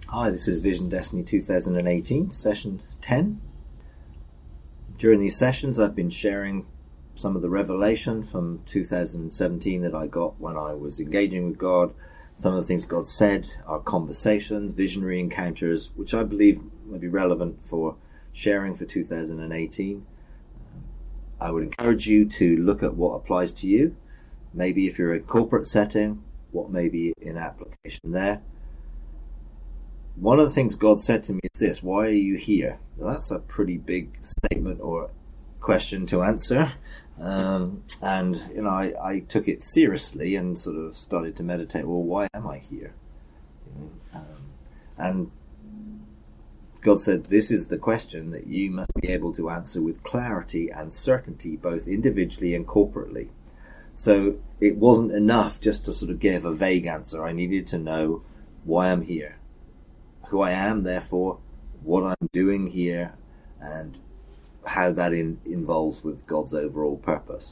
Hi, this is Vision Destiny 2018, session 10. During these sessions, I've been sharing some of the revelation from 2017 that I got when I was engaging with God, some of the things God said, our conversations, visionary encounters, which I believe may be relevant for sharing for 2018. I would encourage you to look at what applies to you. Maybe if you're in a corporate setting, what may be in application there. One of the things God said to me is this: why are you here? That's a pretty big statement or question to answer. I took it seriously and sort of started to meditate, well, why am I here? And God said, this is the question that you must be able to answer with clarity and certainty, both individually and corporately. So it wasn't enough just to sort of give a vague answer. I needed to know why I'm here, who I am, therefore, what I'm doing here, and how that involves with God's overall purpose.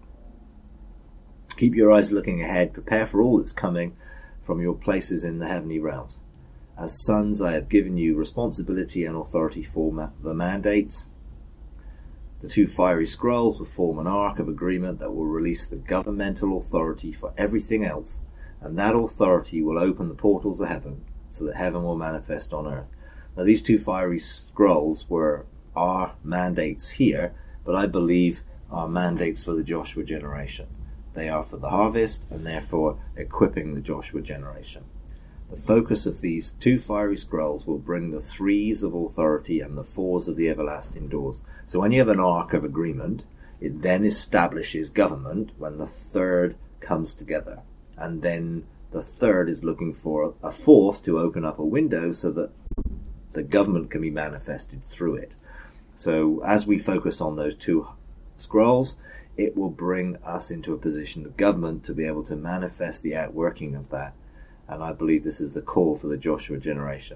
Keep your eyes looking ahead. Prepare for all that's coming from your places in the heavenly realms. As sons, I have given you responsibility and authority for the mandates. The 2 fiery scrolls will form an ark of agreement that will release the governmental authority for everything else, and that authority will open the portals of heaven, so that heaven will manifest on earth. Now, these 2 fiery scrolls were our mandates here, but I believe are mandates for the Joshua generation. They are for the harvest, and therefore equipping the Joshua generation. The focus of these 2 fiery scrolls will bring the 3s of authority and the 4s of the everlasting doors. So when you have an ark of agreement, it then establishes government when the 3rd comes together. And then the 3rd is looking for a 4th to open up a window so that the government can be manifested through it. So as we focus on those 2 scrolls, it will bring us into a position of government to be able to manifest the outworking of that. And I believe this is the call for the Joshua generation.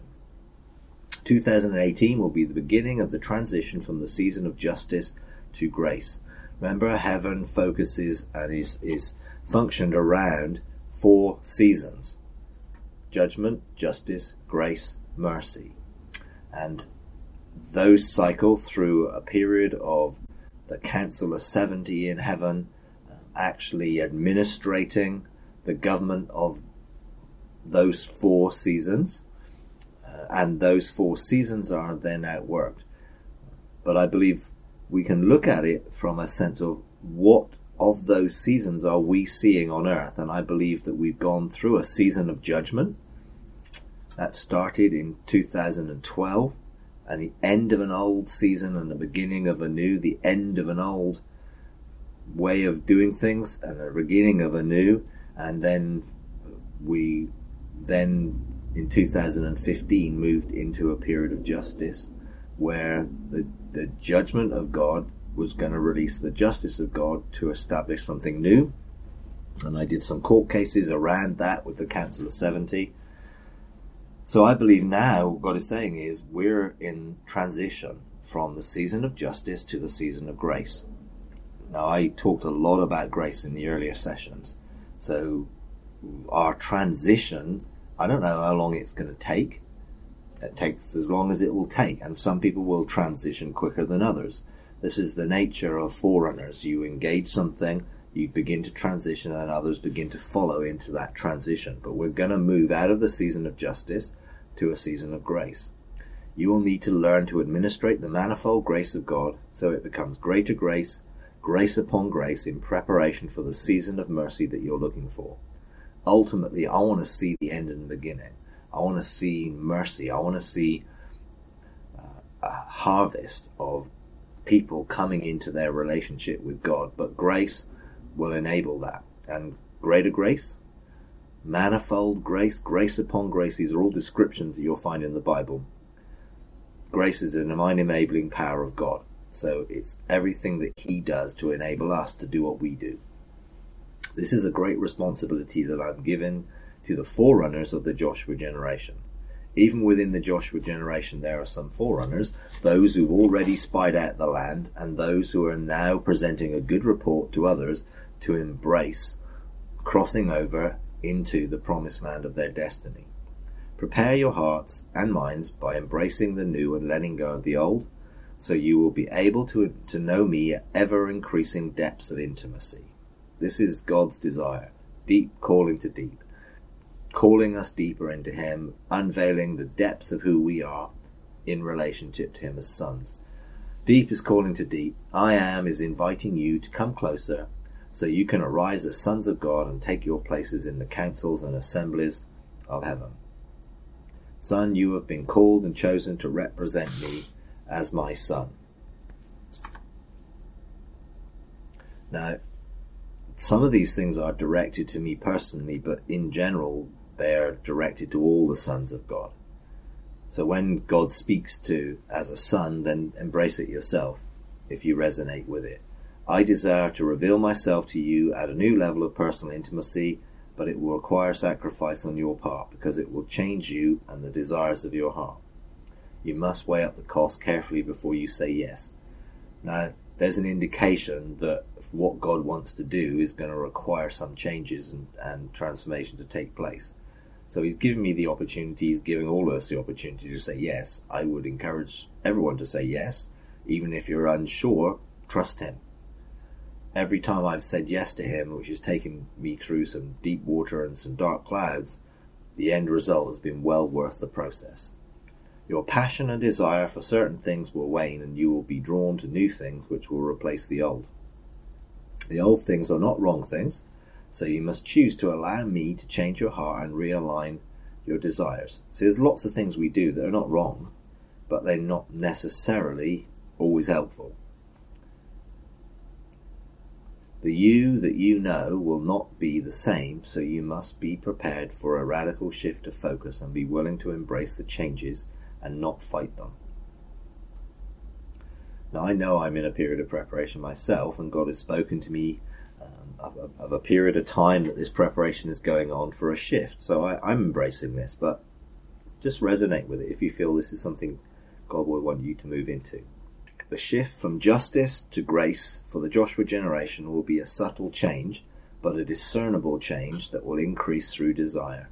2018 will be the beginning of the transition from the season of justice to grace. Remember, heaven focuses and is functioned around 4 seasons: judgment, justice, grace, mercy. And those cycle through a period of the Council of 70 in heaven, actually administrating the government of those 4 seasons. And those 4 seasons are then outworked. But I believe we can look at it from a sense of what of those seasons are we seeing on earth. And I believe that we've gone through a season of judgment that started in 2012, and the end of an old season and the beginning of a new, the end of an old way of doing things and the beginning of a new. And then we in 2015 moved into a period of justice where the judgment of God was going to release the justice of God to establish something new. And I did some court cases around that with the Council of 70. So I believe now what God is saying is we're in transition from the season of justice to the season of grace. Now, I talked a lot about grace in the earlier sessions. So our transition, I don't know how long it's going to take. It takes as long as it will take. And some people will transition quicker than others. This is the nature of forerunners. You engage something, you begin to transition, and others begin to follow into that transition. But we're going to move out of the season of justice to a season of grace. You will need to learn to administrate the manifold grace of God so it becomes greater grace, grace upon grace, in preparation for the season of mercy that you're looking for. Ultimately, I want to see the end and the beginning. I want to see mercy. I want to see a harvest of people coming into their relationship with God. But grace will enable that. And greater grace, manifold grace, grace upon grace, these are all descriptions that you'll find in the Bible. Grace is a mind-enabling power of God. So it's everything that He does to enable us to do what we do. This is a great responsibility that I'm given to the forerunners of the Joshua generation. Even within the Joshua generation, there are some forerunners, those who've already spied out the land, and those who are now presenting a good report to others to embrace crossing over into the promised land of their destiny. Prepare your hearts and minds by embracing the new and letting go of the old, so you will be able to know me at ever-increasing depths of intimacy. This is God's desire, deep calling to deep, calling us deeper into him, unveiling the depths of who we are in relationship to him as sons. Deep is calling to deep. I am is inviting you to come closer so you can arise as sons of God and take your places in the councils and assemblies of heaven. Son, you have been called and chosen to represent me as my son. Now, some of these things are directed to me personally, but in general, they are directed to all the sons of God. So when God speaks to as a son, then embrace it yourself if you resonate with it. I desire to reveal myself to you at a new level of personal intimacy, but it will require sacrifice on your part because it will change you and the desires of your heart. You must weigh up the cost carefully before you say yes. Now, there's an indication that what God wants to do is going to require some changes and transformation to take place. So he's giving me the opportunity, he's giving all of us the opportunity to say yes. I would encourage everyone to say yes. Even if you're unsure, trust him. Every time I've said yes to him, which has taken me through some deep water and some dark clouds, the end result has been well worth the process. Your passion and desire for certain things will wane, and you will be drawn to new things which will replace the old. The old things are not wrong things, so you must choose to allow me to change your heart and realign your desires. So there's lots of things we do that are not wrong, but they're not necessarily always helpful. The you that you know will not be the same, so you must be prepared for a radical shift of focus and be willing to embrace the changes and not fight them. Now, I know I'm in a period of preparation myself, and God has spoken to me of a period of time that this preparation is going on for a shift. So I'm embracing this, but just resonate with it if you feel this is something God will want you to move into. The shift from justice to grace for the Joshua generation will be a subtle change, but a discernible change that will increase through desire.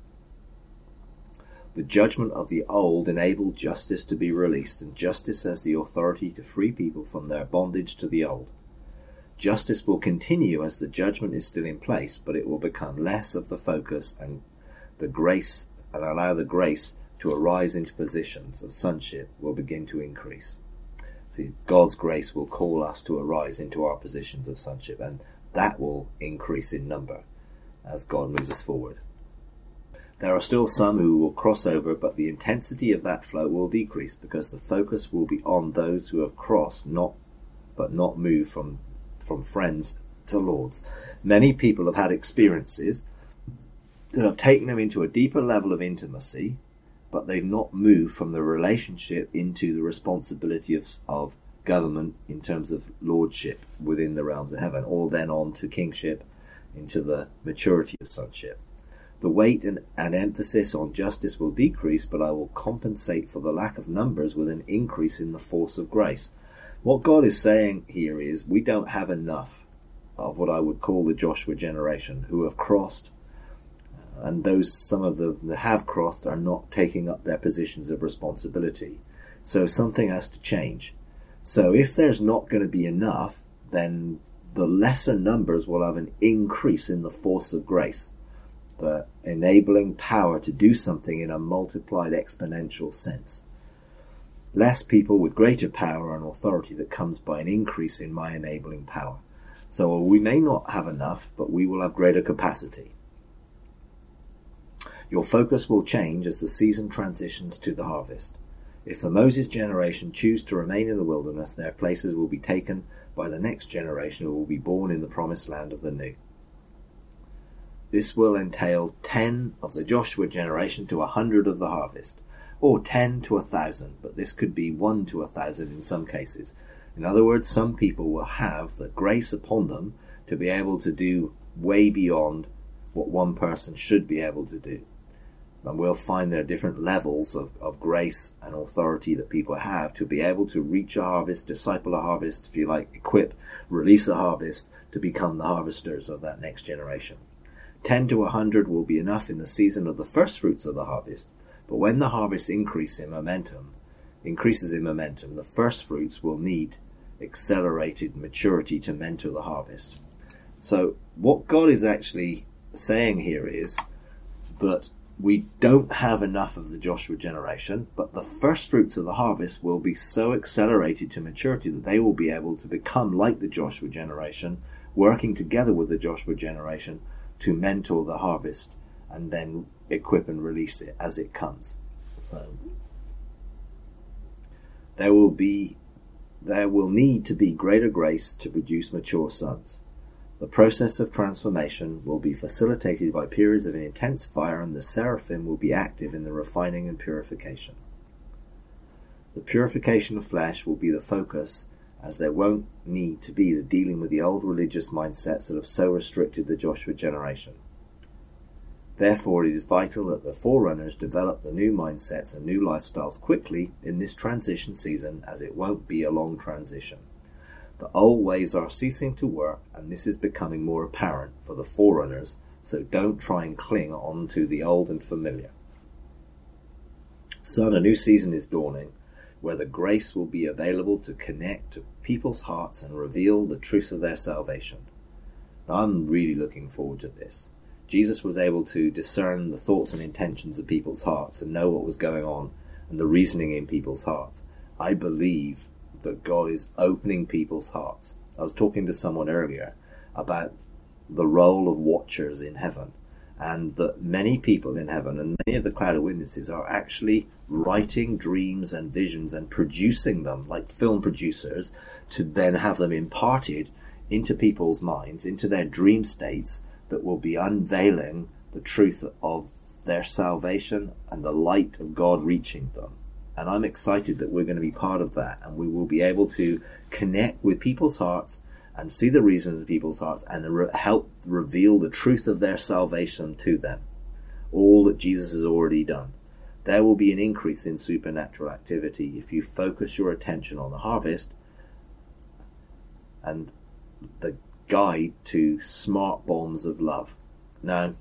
The judgment of the old enabled justice to be released, and justice has the authority to free people from their bondage to the old. Justice will continue as the judgment is still in place, but it will become less of the focus and the grace, and allow the grace to arise into positions of sonship will begin to increase. See, God's grace will call us to arise into our positions of sonship, and that will increase in number as God moves us forward. There are still some who will cross over, but the intensity of that flow will decrease because the focus will be on those who have crossed, not moved from friends to lords. Many people have had experiences that have taken them into a deeper level of intimacy, but they've not moved from the relationship into the responsibility of government in terms of lordship within the realms of heaven, or then on to kingship, into the maturity of sonship. The weight and emphasis on justice will decrease, but I will compensate for the lack of numbers with an increase in the force of grace. What God is saying here is we don't have enough of what I would call the Joshua generation who have crossed, and some of them that have crossed are not taking up their positions of responsibility. So something has to change. So if there's not going to be enough, then the lesser numbers will have an increase in the force of grace, the enabling power to do something in a multiplied exponential sense. Less people with greater power and authority that comes by an increase in my enabling power. So we may not have enough, but we will have greater capacity. Your focus will change as the season transitions to the harvest. If the Moses generation choose to remain in the wilderness, their places will be taken by the next generation who will be born in the promised land of the new. This will entail 10 of the Joshua generation to 100 of the harvest, or 10 to 1,000, but this could be 1 to 1,000 in some cases. In other words, some people will have the grace upon them to be able to do way beyond what one person should be able to do. And we'll find there are different levels of grace and authority that people have to be able to reach a harvest, disciple a harvest, if you like, equip, release a harvest to become the harvesters of that next generation. 10 to 100 will be enough in the season of the first fruits of the harvest, But when the harvest increases in momentum, the first fruits will need accelerated maturity to mentor the harvest. So what God is actually saying here is that we don't have enough of the Joshua generation, but the first fruits of the harvest will be so accelerated to maturity that they will be able to become like the Joshua generation, working together with the Joshua generation to mentor the harvest and then equip and release it as it comes. So there will need to be greater grace to produce mature sons. The process of transformation will be facilitated by periods of an intense fire, and the seraphim will be active in the refining and purification. The purification of flesh will be the focus, as there won't need to be the dealing with the old religious mindsets that have so restricted the Joshua generation. Therefore, it is vital that the forerunners develop the new mindsets and new lifestyles quickly in this transition season, as it won't be a long transition. The old ways are ceasing to work, and this is becoming more apparent for the forerunners, so don't try and cling on to the old and familiar. Son, a new season is dawning, where the grace will be available to connect to people's hearts and reveal the truth of their salvation. Now, I'm really looking forward to this. Jesus was able to discern the thoughts and intentions of people's hearts and know what was going on and the reasoning in people's hearts. I believe that God is opening people's hearts. I was talking to someone earlier about the role of watchers in heaven, and that many people in heaven and many of the cloud of witnesses are actually writing dreams and visions and producing them like film producers to then have them imparted into people's minds, into their dream states, that will be unveiling the truth of their salvation and the light of God reaching them. And I'm excited that we're going to be part of that, and we will be able to connect with people's hearts and see the reasons of people's hearts and help reveal the truth of their salvation to them. All that Jesus has already done. There will be an increase in supernatural activity if you focus your attention on the harvest and the guide to smart bombs of love. Now,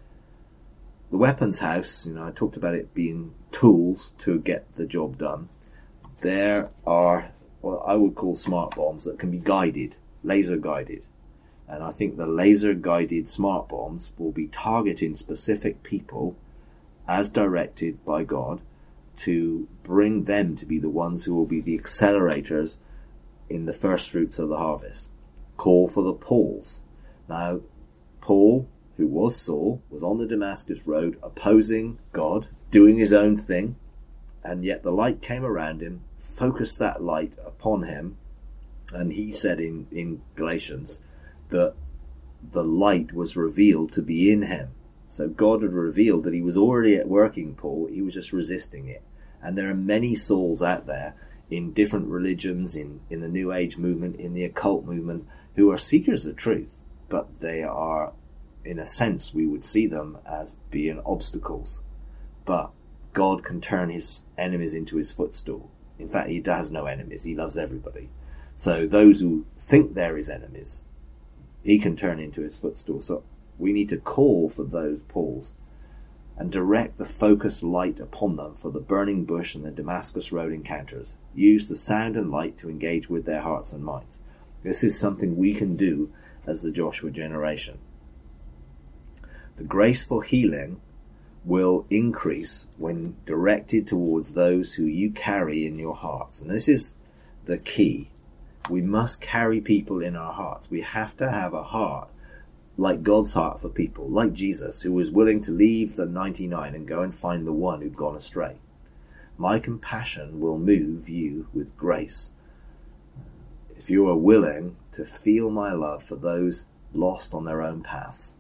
the weapons house, I talked about it being tools to get the job done. There are what I would call smart bombs that can be guided, laser guided. And I think the laser guided smart bombs will be targeting specific people as directed by God to bring them to be the ones who will be the accelerators in the first fruits of the harvest. Call for the Pauls. Now, Paul, who was Saul, was on the Damascus road opposing God, doing his own thing, and yet the light came around him, focused that light upon him, and he said in Galatians that the light was revealed to be in him. So God had revealed that he was already at work in Paul, he was just resisting it. And there are many Sauls out there in different religions, in the New Age movement, in the occult movement, who are seekers of truth, but they are, in a sense, we would see them as being obstacles. But God can turn his enemies into his footstool. In fact, he has no enemies. He loves everybody. So those who think they're his enemies, he can turn into his footstool. So we need to call for those Pauls and direct the focused light upon them for the burning bush and the Damascus road encounters. Use the sound and light to engage with their hearts and minds. This is something we can do as the Joshua generation. The grace for healing will increase when directed towards those who you carry in your hearts. And this is the key. We must carry people in our hearts. We have to have a heart like God's heart for people, like Jesus, who was willing to leave the 99 and go and find the one who'd gone astray. My compassion will move you with grace. If you are willing to feel my love for those lost on their own paths.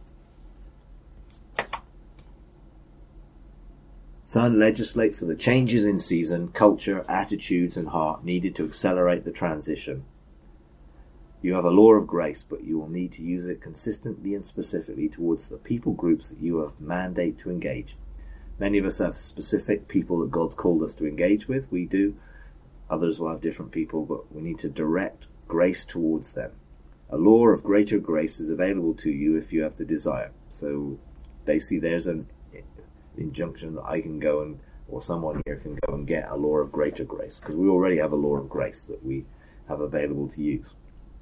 Son, legislate for the changes in season, culture, attitudes and heart needed to accelerate the transition. You have a law of grace, but you will need to use it consistently and specifically towards the people groups that you have mandate to engage. Many of us have specific people that God's called us to engage with. We do. Others will have different people, but we need to direct grace towards them. A law of greater grace is available to you if you have the desire. So basically there's an injunction that I can go and, or someone here can go and get a law of greater grace, because we already have a law of grace that we have available to use.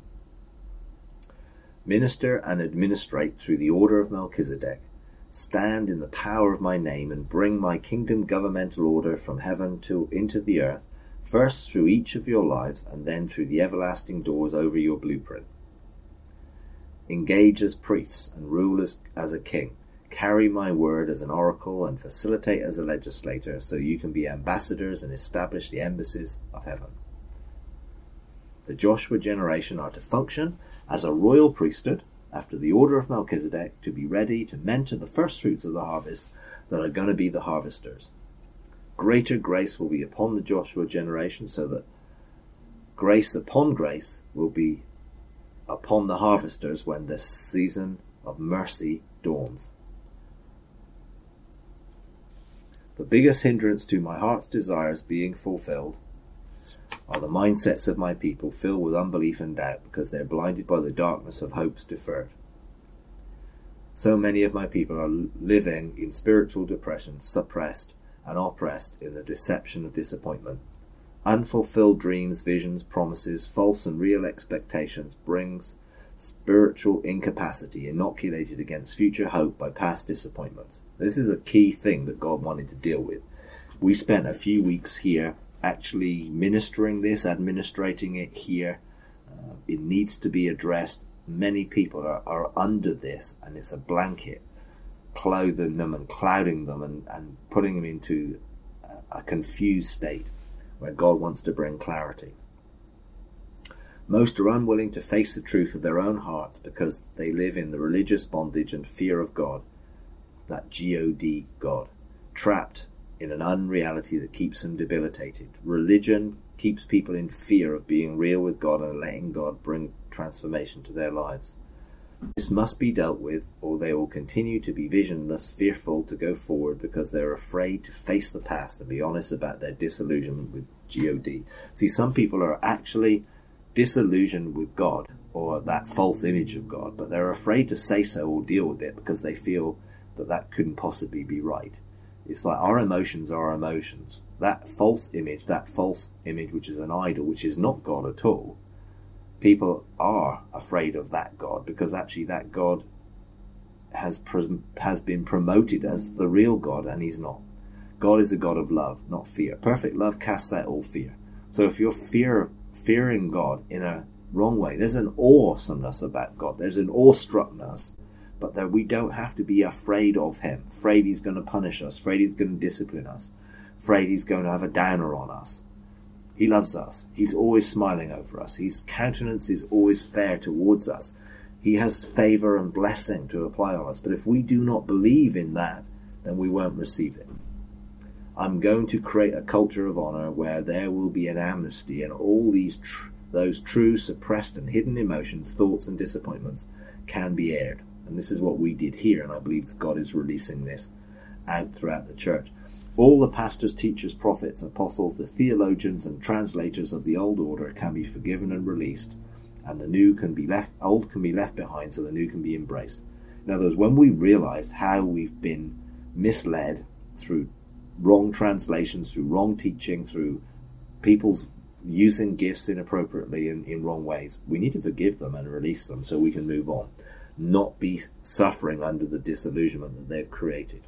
Minister and administrate through the order of Melchizedek. Stand in the power of my name and bring my kingdom governmental order from heaven into the earth, first through each of your lives and then through the everlasting doors over your blueprint. Engage as priests and rule as a king. Carry my word as an oracle and facilitate as a legislator, so you can be ambassadors and establish the embassies of heaven. The Joshua generation are to function as a royal priesthood after the order of Melchizedek, to be ready to mentor the first fruits of the harvest that are going to be the harvesters. Greater grace will be upon the Joshua generation, so that grace upon grace will be upon the harvesters when the season of mercy dawns. The biggest hindrance to my heart's desires being fulfilled are the mindsets of my people filled with unbelief and doubt, because they're blinded by the darkness of hopes deferred. So many of my people are living in spiritual depression, suppressed and oppressed in the deception of disappointment. Unfulfilled dreams, visions, promises, false and real expectations brings spiritual incapacity, inoculated against future hope by past disappointments. This is a key thing that God wanted to deal with. We spent a few weeks here actually ministering this, administrating it here. It needs to be addressed. Many people are under this, and it's a blanket clothing them and clouding them and putting them into a confused state where God wants to bring clarity. Most are unwilling to face the truth of their own hearts because they live in the religious bondage and fear of God, that God, God, trapped in an unreality that keeps them debilitated. Religion keeps people in fear of being real with God and letting God bring transformation to their lives. This must be dealt with, or they will continue to be visionless, fearful to go forward because they're afraid to face the past and be honest about their disillusionment with God. See, some people are actually disillusioned with God, or that false image of God, but they're afraid to say so or deal with it because they feel that couldn't possibly be right. It's like our emotions are our emotions. That false image which is an idol, which is not God at all, people are afraid of that God, because actually that God has been promoted as the real God, and he's not. God is a God of love, not fear. Perfect love casts out all fear. So if you're fearing God in a wrong way, there's an awesomeness about God. There's an awestruckness, but that we don't have to be afraid of him. Afraid he's going to punish us. Afraid he's going to discipline us. Afraid he's going to have a downer on us. He loves us. He's always smiling over us. His countenance is always fair towards us. He has favor and blessing to apply on us. But if we do not believe in that, then we won't receive it. I'm going to create a culture of honor where there will be an amnesty, and all those true, suppressed and hidden emotions, thoughts and disappointments can be aired. And this is what we did here, and I believe God is releasing this out throughout the church. All the pastors, teachers, prophets, apostles, the theologians and translators of the old order can be forgiven and released, and the new can be left, old can be left behind, so the new can be embraced. In other words, when we realized how we've been misled through wrong translations, through wrong teaching, through people's using gifts inappropriately in wrong ways, we need to forgive them and release them so we can move on, not be suffering under the disillusionment that they've created.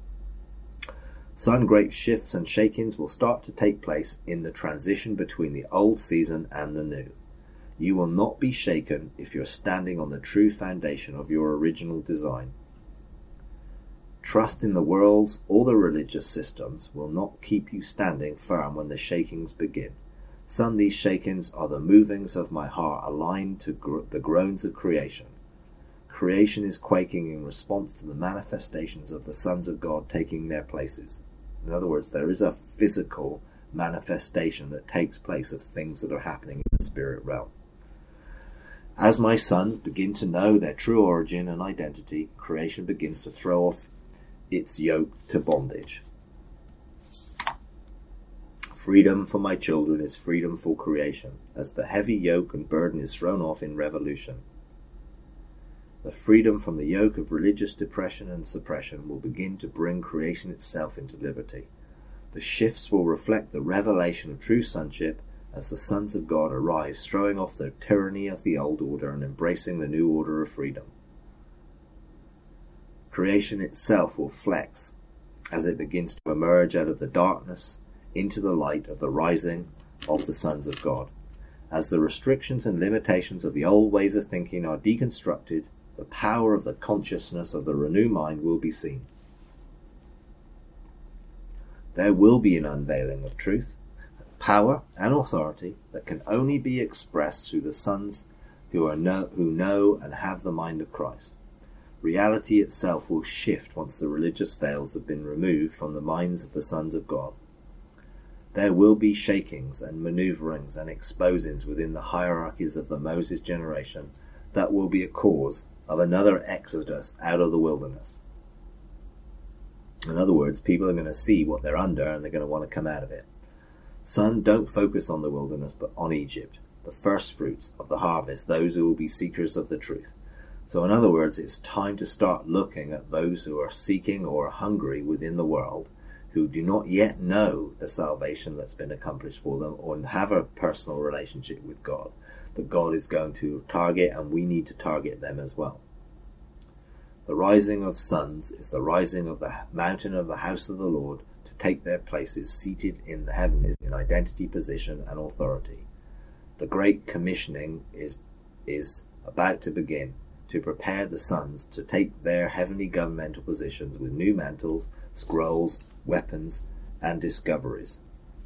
Some great shifts and shakings will start to take place in the transition between the old season and the new. You will not be shaken if you're standing on the true foundation of your original design. Trust in the world's or the religious systems will not keep you standing firm when the shakings begin. Son, these shakings are the movings of my heart aligned to the groans of creation. Creation is quaking in response to the manifestations of the sons of God taking their places. In other words, there is a physical manifestation that takes place of things that are happening in the spirit realm. As my sons begin to know their true origin and identity, creation begins to throw off its yoke to bondage. Freedom for my children is freedom for creation, as the heavy yoke and burden is thrown off in revolution. The freedom from the yoke of religious depression and suppression will begin to bring creation itself into liberty. The shifts will reflect the revelation of true sonship as the sons of God arise, throwing off the tyranny of the old order and embracing the new order of freedom. Creation itself will flex as it begins to emerge out of the darkness into the light of the rising of the sons of God. As the restrictions and limitations of the old ways of thinking are deconstructed, the power of the consciousness of the renewed mind will be seen. There will be an unveiling of truth, power and authority that can only be expressed through the sons who know and have the mind of Christ. Reality itself will shift once the religious veils have been removed from the minds of the sons of God. There will be shakings and maneuverings and exposings within the hierarchies of the Moses generation that will be a cause of another exodus out of the wilderness. In other words, people are going to see what they're under and they're going to want to come out of it. Son, don't focus on the wilderness but on Egypt, the first fruits of the harvest, those who will be seekers of the truth. So in other words, it's time to start looking at those who are seeking or hungry within the world, who do not yet know the salvation that's been accomplished for them or have a personal relationship with God, that God is going to target, and we need to target them as well. The rising of sons is the rising of the mountain of the house of the Lord to take their places seated in the heavens in identity, position, and authority. The great commissioning is about to begin to prepare the sons to take their heavenly governmental positions with new mantles, scrolls, weapons, and discoveries.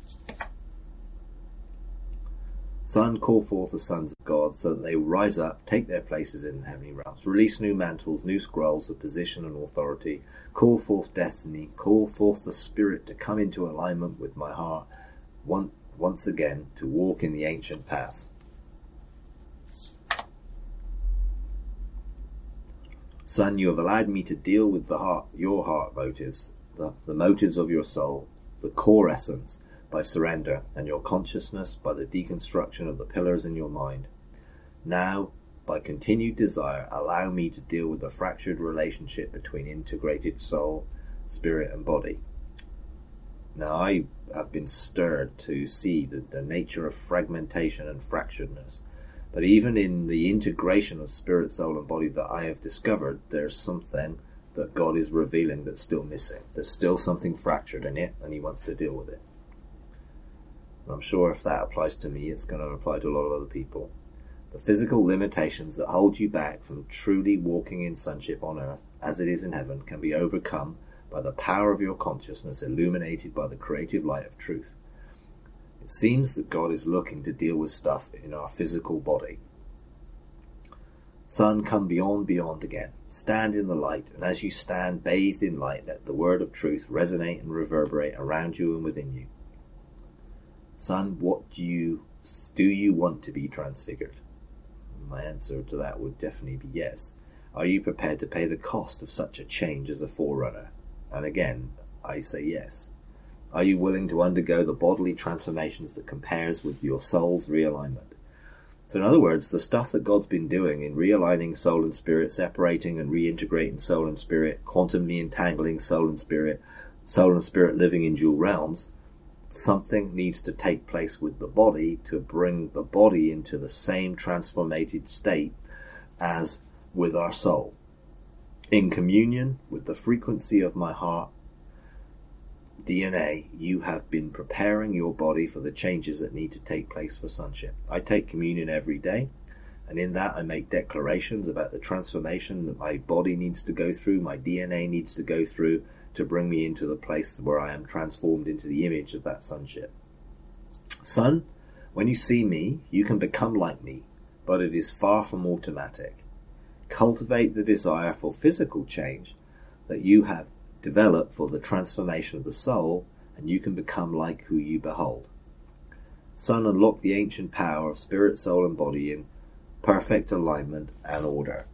Son, call forth the sons of God so that they rise up, take their places in the heavenly realms, release new mantles, new scrolls of position and authority, call forth destiny, call forth the Spirit to come into alignment with my heart once again, to walk in the ancient paths. Son, you have allowed me to deal with your heart motives, the motives of your soul, the core essence, by surrender, and your consciousness by the deconstruction of the pillars in your mind. Now, by continued desire, allow me to deal with the fractured relationship between integrated soul, spirit, and body. Now, I have been stirred to see the nature of fragmentation and fracturedness. But even in the integration of spirit, soul, and body that I have discovered, there's something that God is revealing that's still missing. There's still something fractured in it, and He wants to deal with it. And I'm sure if that applies to me, it's going to apply to a lot of other people. The physical limitations that hold you back from truly walking in sonship on earth, as it is in heaven, can be overcome by the power of your consciousness illuminated by the creative light of truth. It seems that God is looking to deal with stuff in our physical body. Son, come beyond again. Stand in the light, and as you stand bathed in light, let the word of truth resonate and reverberate around you and within you. Son, what do you want to be transfigured? My answer to that would definitely be yes. Are you prepared to pay the cost of such a change as a forerunner? And again, I say yes. Are you willing to undergo the bodily transformations that compares with your soul's realignment? So in other words, the stuff that God's been doing in realigning soul and spirit, separating and reintegrating soul and spirit, quantumly entangling soul and spirit living in dual realms, something needs to take place with the body to bring the body into the same transformated state as with our soul. In communion with the frequency of my heart DNA, you have been preparing your body for the changes that need to take place for sonship. I take communion every day, and in that I make declarations about the transformation that my body needs to go through, my DNA needs to go through, to bring me into the place where I am transformed into the image of that sonship. Son, when you see me, you can become like me, but it is far from automatic. Cultivate the desire for physical change that you have developed for the transformation of the soul, and you can become like who you behold. Son, unlock the ancient power of spirit, soul, and body in perfect alignment and order.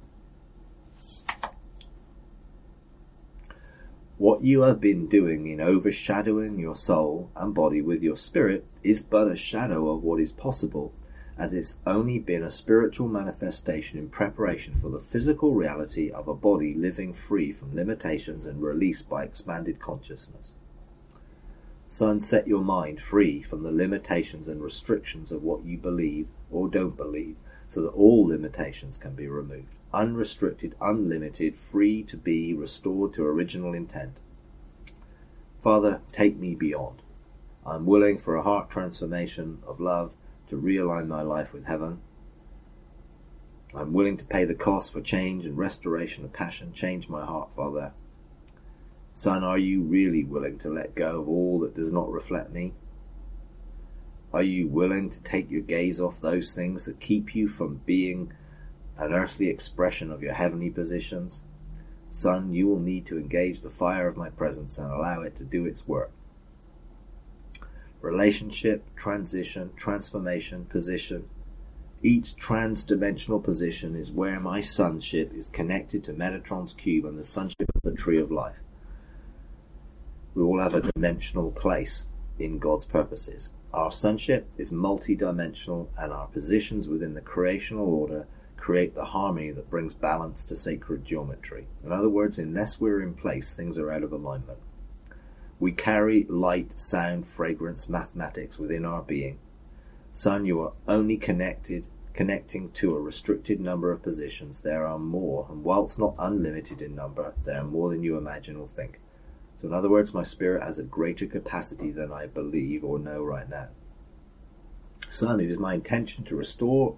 What you have been doing in overshadowing your soul and body with your spirit is but a shadow of what is possible as it's only been a spiritual manifestation in preparation for the physical reality of a body living free from limitations and released by expanded consciousness. Son, set your mind free from the limitations and restrictions of what you believe or don't believe, so that all limitations can be removed. Unrestricted, unlimited, free to be restored to original intent. Father, take me beyond. I'm willing for a heart transformation of love to realign my life with heaven. I'm willing to pay the cost for change and restoration of passion. Change my heart, Father. Son, are you really willing to let go of all that does not reflect me? Are you willing to take your gaze off those things that keep you from being an earthly expression of your heavenly positions? Son, you will need to engage the fire of my presence and allow it to do its work. Relationship, transition, transformation, position. Each trans-dimensional position is where my sonship is connected to Metatron's cube and the sonship of the tree of life. We all have a dimensional place in God's purposes. Our sonship is multi-dimensional, and our positions within the creational order create the harmony that brings balance to sacred geometry. In other words, unless we're in place, things are out of alignment. We carry light, sound, fragrance, mathematics within our being. Son, you are only connecting to a restricted number of positions. There are more, and whilst not unlimited in number, there are more than you imagine or think. So in other words, my spirit has a greater capacity than I believe or know right now. Son, it is my intention to restore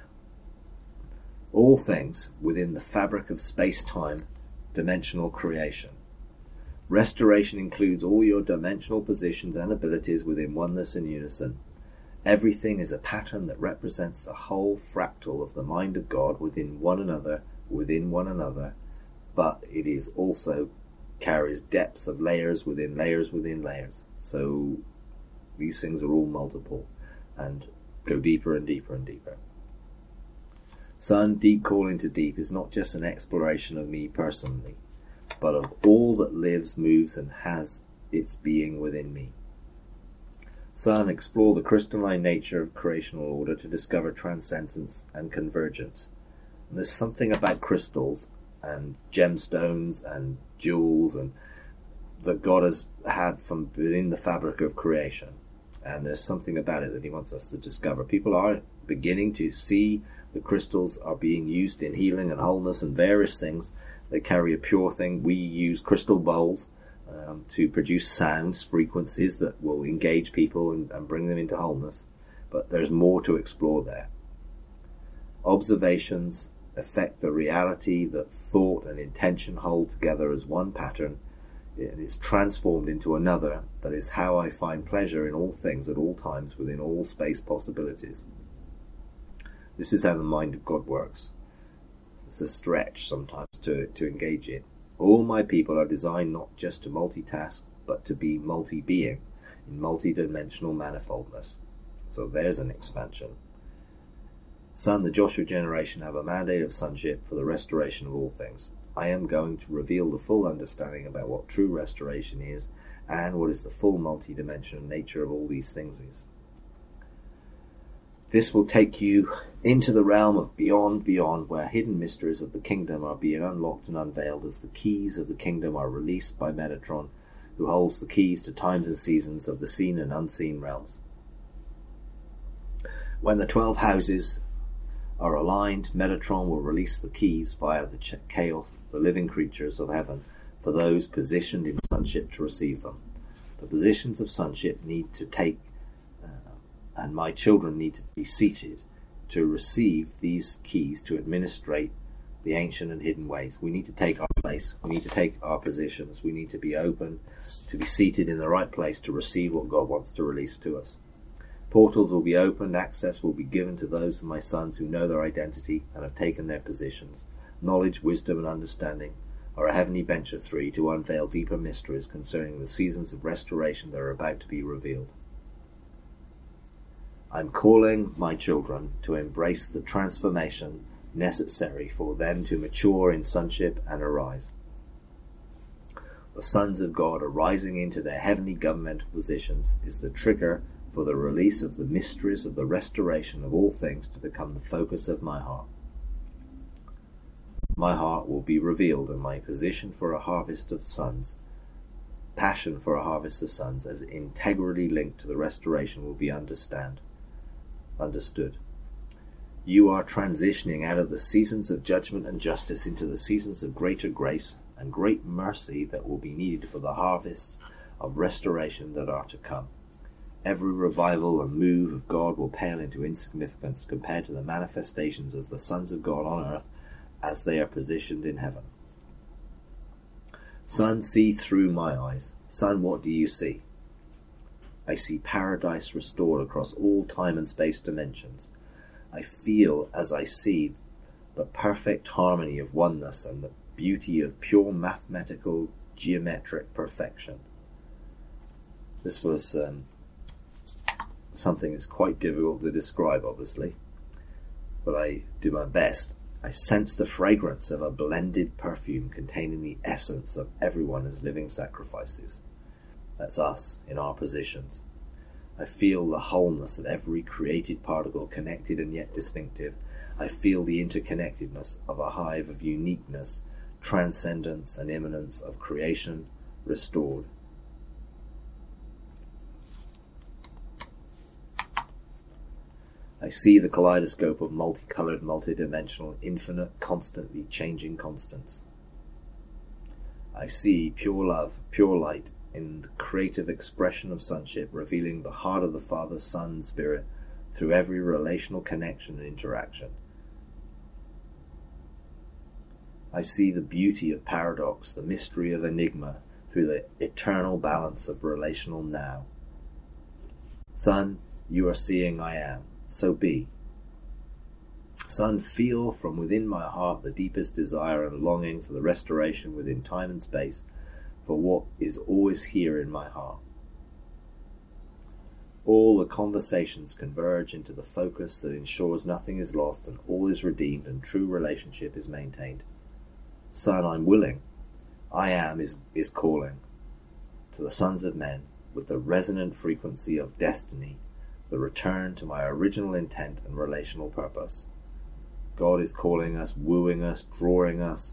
all things within the fabric of space-time dimensional creation. Restoration includes all your dimensional positions and abilities within oneness and unison. Everything is a pattern that represents the whole fractal of the mind of God within one another, but it is also carries depths of layers within layers within layers. So these things are all multiple and go deeper and deeper and deeper. Son, deep calling to deep is not just an exploration of me personally, but of all that lives, moves, and has its being within me. Son, explore the crystalline nature of creational order to discover transcendence and convergence. And there's something about crystals and gemstones and jewels and that God has had from within the fabric of creation. And there's something about it that he wants us to discover. People are beginning to see the crystals are being used in healing and wholeness and various things. They carry a pure thing. We use crystal bowls to produce sounds, frequencies that will engage people and bring them into wholeness. But there's more to explore there. Observations affect the reality that thought and intention hold together as one pattern. It is transformed into another. That is how I find pleasure in all things at all times within all space possibilities. This is how the mind of God works. It's a stretch sometimes to engage in. All my people are designed not just to multitask, but to be multi-being in multi-dimensional manifoldness. So there's an expansion. Son, the Joshua generation have a mandate of sonship for the restoration of all things. I am going to reveal the full understanding about what true restoration is and what is the full multi-dimensional nature of all these things is. This will take you into the realm of beyond, where hidden mysteries of the kingdom are being unlocked and unveiled as the keys of the kingdom are released by Metatron, who holds the keys to times and seasons of the seen and unseen realms. When the 12 houses are aligned, Metatron will release the keys via the chaos, the living creatures of heaven, for those positioned in sonship to receive them. The positions of sonship need to take, and my children need to be seated to receive these keys to administrate the ancient and hidden ways. We need to take our place. We need to take our positions. We need to be open, to be seated in the right place to receive what God wants to release to us. Portals will be opened, access will be given to those of my sons who know their identity and have taken their positions. Knowledge, wisdom, and understanding are a heavenly bench of 3 to unveil deeper mysteries concerning the seasons of restoration that are about to be revealed. I'm calling my children to embrace the transformation necessary for them to mature in sonship and arise. The sons of God arising into their heavenly governmental positions is the trigger for the release of the mysteries of the restoration of all things to become the focus of my heart. My heart will be revealed, and my position for a harvest of sons, passion for a harvest of sons, as integrally linked to the restoration, will be understood. You are transitioning out of the seasons of judgment and justice into the seasons of greater grace and great mercy that will be needed for the harvests of restoration that are to come. Every revival and move of God will pale into insignificance compared to the manifestations of the sons of God on earth as they are positioned in heaven. Son, see through my eyes. Son, what do you see? I see paradise restored across all time and space dimensions. I feel as I see the perfect harmony of oneness and the beauty of pure mathematical geometric perfection. This was something that's quite difficult to describe, obviously, but I do my best. I sense the fragrance of a blended perfume containing the essence of everyone as living sacrifices. That's us in our positions. I feel the wholeness of every created particle, connected and yet distinctive. I feel the interconnectedness of a hive of uniqueness, transcendence and immanence of creation restored. I see the kaleidoscope of multicolored, multidimensional, infinite, constantly changing constants. I see pure love, pure light, in the creative expression of sonship, revealing the heart of the Father, Son, and Spirit through every relational connection and interaction. I see the beauty of paradox, the mystery of enigma, through the eternal balance of relational now. Son, you are seeing I am, so be. Son, feel from within my heart the deepest desire and longing for the restoration within time and space, for what is always here in my heart. All the conversations converge into the focus that ensures nothing is lost and all is redeemed and true relationship is maintained. Son, I'm willing. I am is calling to the sons of men with the resonant frequency of destiny, the return to my original intent and relational purpose. God is calling us, wooing us, drawing us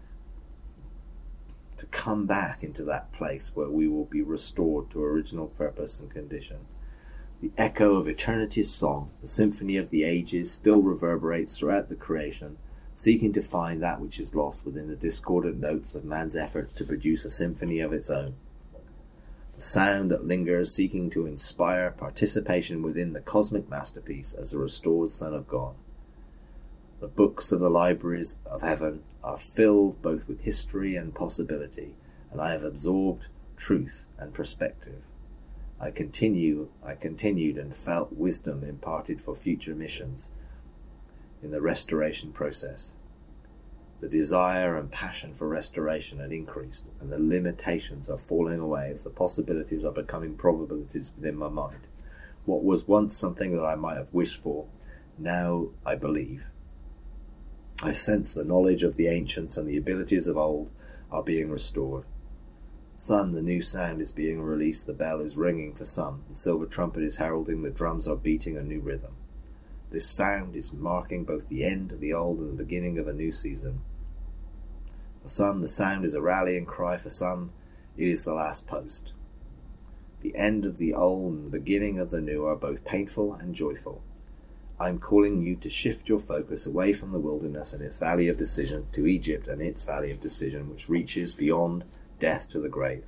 to come back into that place where we will be restored to original purpose and condition. The echo of eternity's song, the symphony of the ages, still reverberates throughout the creation, seeking to find that which is lost within the discordant notes of man's efforts to produce a symphony of its own. The sound that lingers, seeking to inspire participation within the cosmic masterpiece as a restored Son of God. The books of the libraries of heaven are filled both with history and possibility, and I have absorbed truth and perspective. I continued and felt wisdom imparted for future missions in the restoration process. The desire and passion for restoration had increased, and the limitations are falling away as the possibilities are becoming probabilities within my mind. What was once something that I might have wished for, now I believe. I sense the knowledge of the ancients and the abilities of old are being restored. Son, the new sound is being released, the bell is ringing for some, the silver trumpet is heralding, the drums are beating a new rhythm. This sound is marking both the end of the old and the beginning of a new season. For some, the sound is a rallying cry. For some, it is the last post. The end of the old and the beginning of the new are both painful and joyful. I am calling you to shift your focus away from the wilderness and its valley of decision to Egypt and its valley of decision, which reaches beyond death to the grave.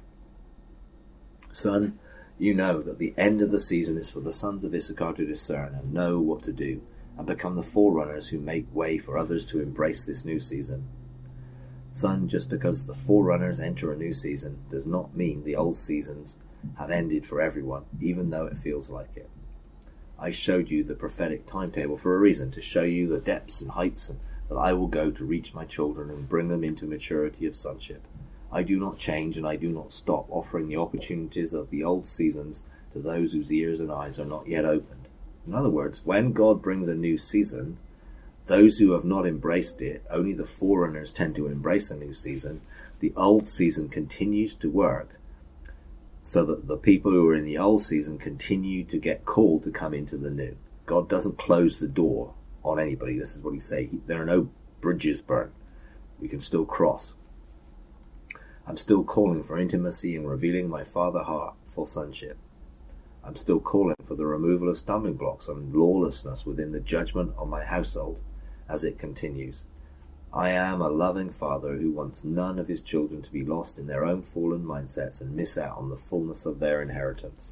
Son, you know that the end of the season is for the sons of Issachar to discern and know what to do, and become the forerunners who make way for others to embrace this new season. Son, just because the forerunners enter a new season does not mean the old seasons have ended for everyone, even though it feels like it. I showed you the prophetic timetable for a reason, to show you the depths and heights that I will go to reach my children and bring them into maturity of sonship. I do not change, and I do not stop offering the opportunities of the old seasons to those whose ears and eyes are not yet opened. In other words, when God brings a new season, those who have not embraced it, only the forerunners tend to embrace a new season. The old season continues to work so that the people who are in the old season continue to get called to come into the new. God doesn't close the door on anybody. This is what he's saying. There are no bridges burned. We can still cross. I'm still calling for intimacy and revealing my Father heart for sonship. I'm still calling for the removal of stumbling blocks and lawlessness within the judgment of my household as it continues. I am a loving Father who wants none of his children to be lost in their own fallen mindsets and miss out on the fullness of their inheritance.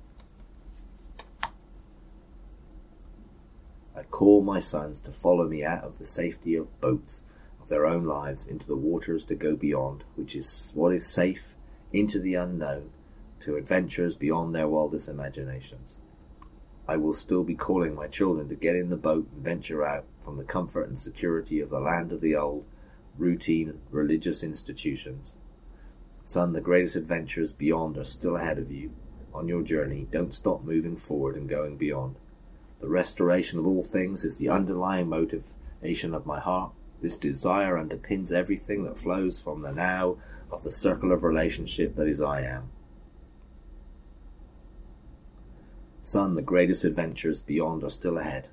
I call my sons to follow me out of the safety of boats of their own lives into the waters to go beyond, which is what is safe, into the unknown, to adventures beyond their wildest imaginations. I will still be calling my children to get in the boat and venture out from the comfort and security of the land of the old, routine religious institutions. Son, the greatest adventures beyond are still ahead of you. On your journey, don't stop moving forward and going beyond. The restoration of all things is the underlying motivation of my heart. This desire underpins everything that flows from the now of the circle of relationship that is I am. Son, the greatest adventures beyond are still ahead.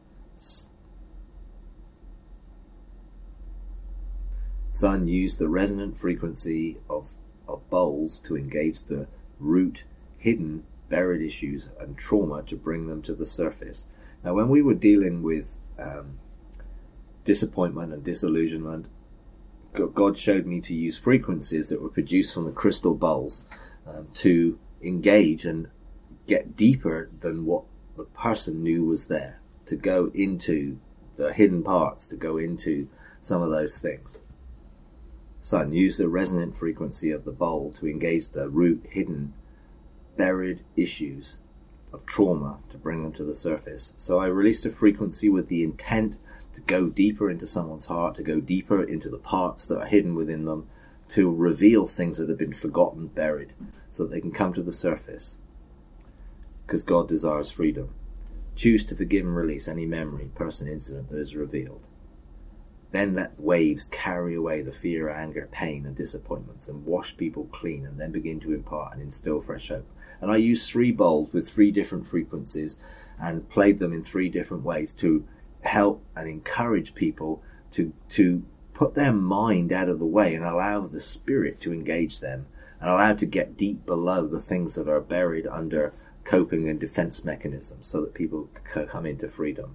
Son, use the resonant frequency of bowls to engage the root, hidden, buried issues and trauma to bring them to the surface. Now, when we were dealing with disappointment and disillusionment, God showed me to use frequencies that were produced from the crystal bowls to engage and get deeper than what the person knew was there, to go into the hidden parts, to go into some of those things. Son, use the resonant frequency of the bowl to engage the root, hidden, buried issues of trauma to bring them to the surface. So I released a frequency with the intent to go deeper into someone's heart, to go deeper into the parts that are hidden within them, to reveal things that have been forgotten, buried, so that they can come to the surface. Because God desires freedom. Choose to forgive and release any memory, person, incident that is revealed. Then let waves carry away the fear, anger, pain, and disappointments and wash people clean, and then begin to impart and instill fresh hope. And I used 3 bowls with 3 different frequencies and played them in 3 different ways to help and encourage people to put their mind out of the way and allow the spirit to engage them and allow to get deep below the things that are buried under coping and defense mechanisms so that people can come into freedom.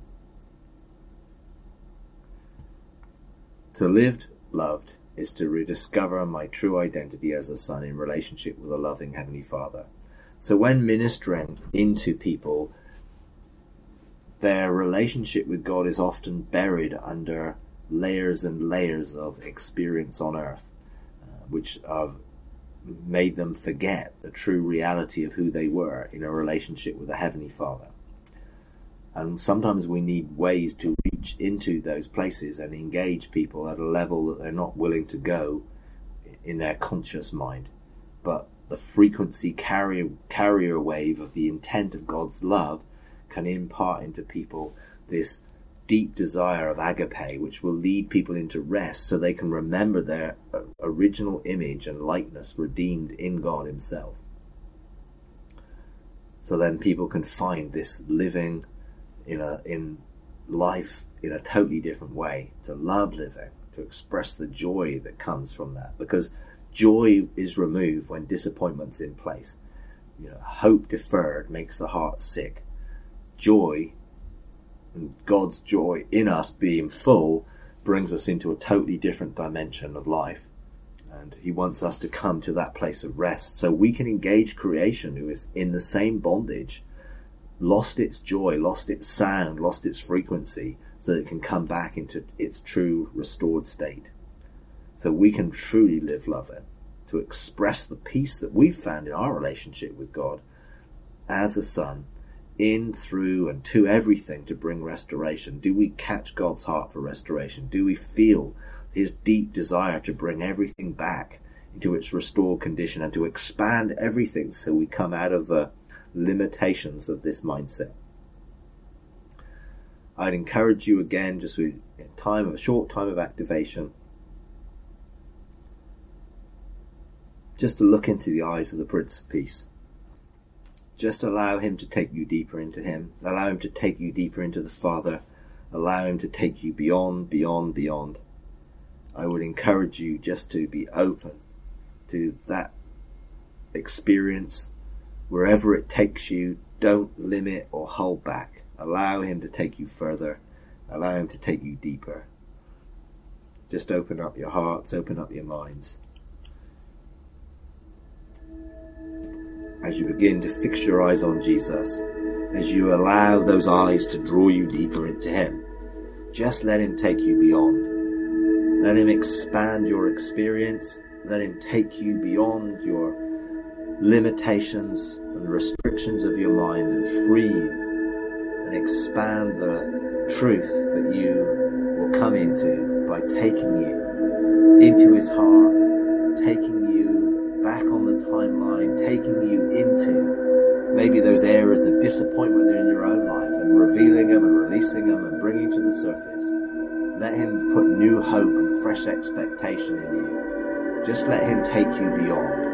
To live loved is to rediscover my true identity as a son in relationship with a loving Heavenly Father. So when ministering into people, their relationship with God is often buried under layers and layers of experience on earth, which have made them forget the true reality of who they were in a relationship with a Heavenly Father. And sometimes we need ways to reach into those places and engage people at a level that they're not willing to go in their conscious mind. But the frequency carrier wave of the intent of God's love can impart into people this deep desire of agape, which will lead people into rest so they can remember their original image and likeness redeemed in God himself. So then people can find this living in life in a totally different way, to love living, to express the joy that comes from that, because joy is removed when disappointment's in place. Hope deferred makes the heart sick. Joy, and God's joy in us being full, brings us into a totally different dimension of life, and he wants us to come to that place of rest so we can engage creation, who is in the same bondage, lost its joy, lost its sound, lost its frequency, so that it can come back into its true restored state. So we can truly live loving, to express the peace that we've found in our relationship with God as a son, in, through, and to everything to bring restoration. Do we catch God's heart for restoration? Do we feel his deep desire to bring everything back into its restored condition and to expand everything so we come out of the limitations of this mindset? I'd encourage you again, just with a short time of activation, just to look into the eyes of the Prince of Peace. Just allow him to take you deeper into him. Allow him to take you deeper into the Father. Allow him to take you beyond, beyond, beyond. I would encourage you just to be open to that experience. Wherever it takes you, don't limit or hold back. Allow him to take you further. Allow him to take you deeper. Just open up your hearts, open up your minds. As you begin to fix your eyes on Jesus, as you allow those eyes to draw you deeper into him, just let him take you beyond. Let him expand your experience. Let him take you beyond your limitations and the restrictions of your mind and free you and expand the truth that you will come into by taking you into his heart, taking you back on the timeline, taking you into maybe those areas of disappointment in your own life and revealing them and releasing them and bringing to the surface. Let him put new hope and fresh expectation in you. Just let him take you beyond.